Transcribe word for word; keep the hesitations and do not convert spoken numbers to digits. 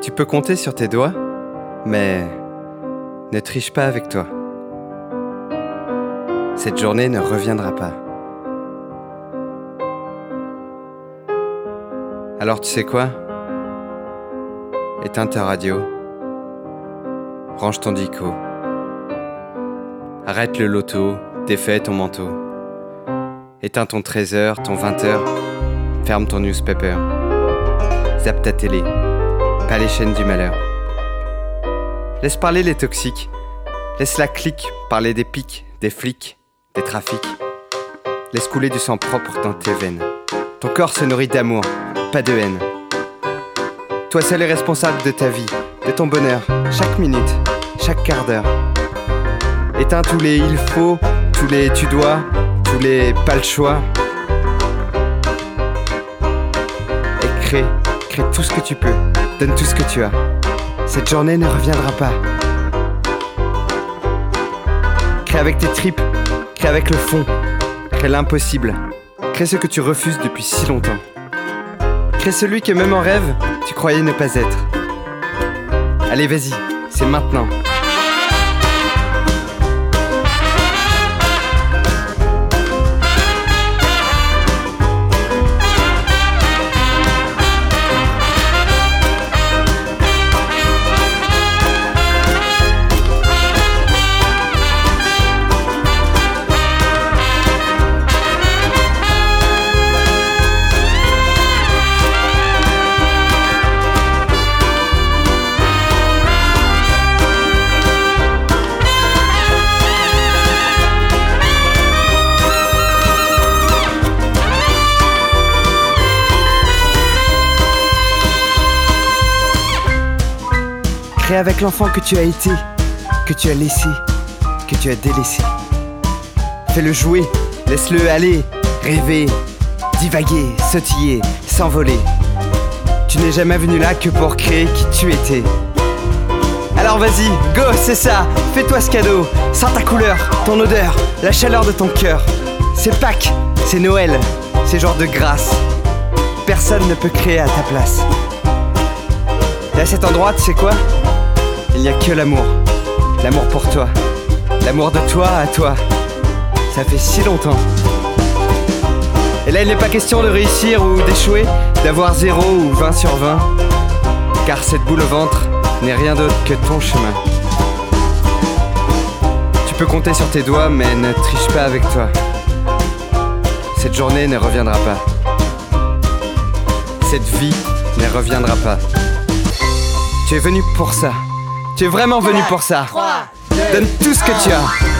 Tu peux compter sur tes doigts, mais ne triche pas avec toi. Cette journée ne reviendra pas. Alors tu sais quoi ? Éteins ta radio. Range ton dico. Arrête le loto, défais ton manteau. Éteins ton treize heures, ton vingt heures. Ferme ton newspaper. Zappe ta télé. Pas les chaînes du malheur. Laisse parler les toxiques. Laisse la clique parler des pics, des flics, des trafics. Laisse couler du sang propre dans tes veines. Ton corps se nourrit d'amour, pas de haine. Toi seul est responsable de ta vie, de ton bonheur, chaque minute, chaque quart d'heure. Éteins tous les il faut, tous les tu dois, tous les pas le choix. Et crée, crée tout ce que tu peux, donne tout ce que tu as. Cette journée ne reviendra pas. Crée avec tes tripes, crée avec le fond, crée l'impossible, crée ce que tu refuses depuis si longtemps. Crée celui que même en rêve, tu croyais ne pas être. Allez, vas-y, c'est maintenant. Crée avec l'enfant que tu as été, que tu as laissé, que tu as délaissé. Fais-le jouer, laisse-le aller, rêver, divaguer, sautiller, s'envoler. Tu n'es jamais venu là que pour créer qui tu étais. Alors vas-y, go, c'est ça, fais-toi ce cadeau. Sens ta couleur, ton odeur, la chaleur de ton cœur. C'est Pâques, c'est Noël, c'est jour de grâce. Personne ne peut créer à ta place. Et à cet endroit, tu sais quoi ? Il n'y a que l'amour. L'amour pour toi. L'amour de toi à toi. Ça fait si longtemps. Et là, il n'est pas question de réussir ou d'échouer, d'avoir zéro ou vingt sur vingt. Car cette boule au ventre n'est rien d'autre que ton chemin. Tu peux compter sur tes doigts, mais ne triche pas avec toi. Cette journée ne reviendra pas. Cette vie ne reviendra pas. Tu es venu pour ça. Tu es vraiment venu pour ça. Donne tout ce que tu as.